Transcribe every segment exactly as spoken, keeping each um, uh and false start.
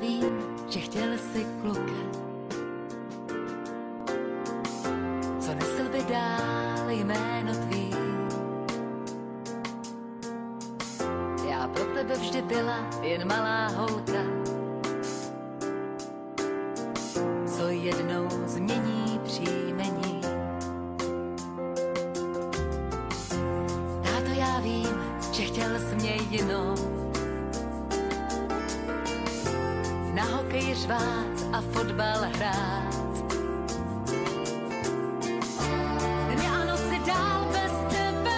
vím, že chtěl si kluka, co nesl by dál jméno tvý. Já pro tebe vždy byla jen malá holka, co jednou změní příjmení. Táto, já vím, že chtěl jsi mě jinou, na hokej řvát a fotbal hrát. Dny a noci dál bez tebe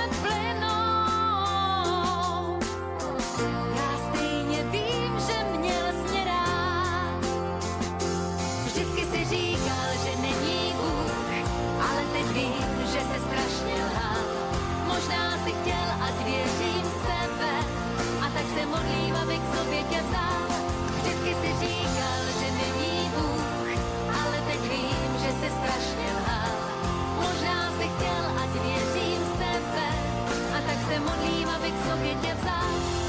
plynou, já stejně vím, že měl jsi mě rád. Vždycky si říkal, že není Bůh, ale teď vím, že se strašně lhal. Možná si chtěl, ať věřím v sebe, a tak se modlím, aby k sobě tě vzal. Vždycky si říkal, že není Bůh, ale teď vím, že se strašně lhal. Možná si chtěl, ať věřím v sebe, a tak se modlím, aby k sobě tě vzal.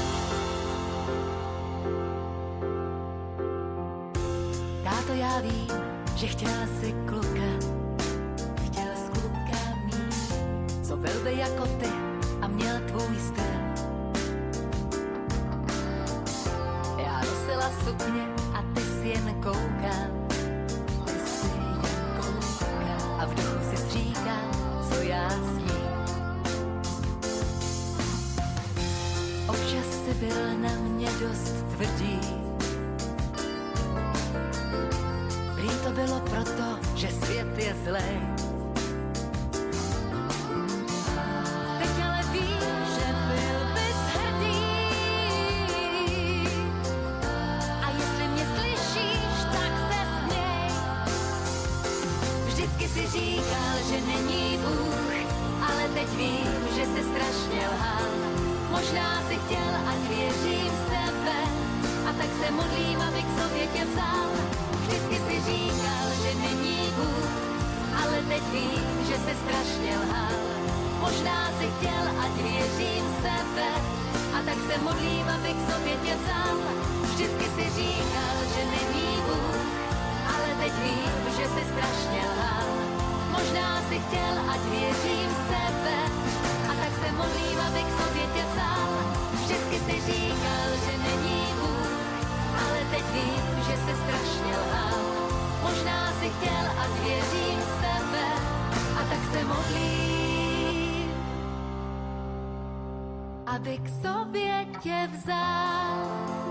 Táto, já vím, že chtěl si kluka, chtěl s kluka mít, co byl by jako ty a měl tvůj styl. Já nosila sukně a ty jsi jen koukal, ty jsi jen koukal a v duchu si stříkal, co já sním. Občas si byl na mě dost tvrdý, prý to bylo proto, že svět je zlej. Teď ale vím, že byl bys hrdý, a jestli mě slyšíš, tak se směj. Vždycky si říkal, že není Bůh, ale teď vím, že si strašně lhal. Možná si chtěl, ať věřím v sebe, a tak se modlím, aby k sobě tě vzal. Vždycky si říkal, že není Bůh, ale teď vím, že se strašně lhal. Možná si chtěl, ať věřím v sebe, a tak se modlím, aby k sobě tě vzal. Vždycky si říkal, že není Bůh, ale teď vím, že se strašně lhal. Možná si chtěl, ať věřím v sebe, a tak se modlím, aby k sobě tě vzal. Vždycky si říkal, že není Bůh, ale teď vím, že se strašně lhal. Možná si chtěl, ať věřím v sebe, a tak se modlím, aby k sobě tě vzal.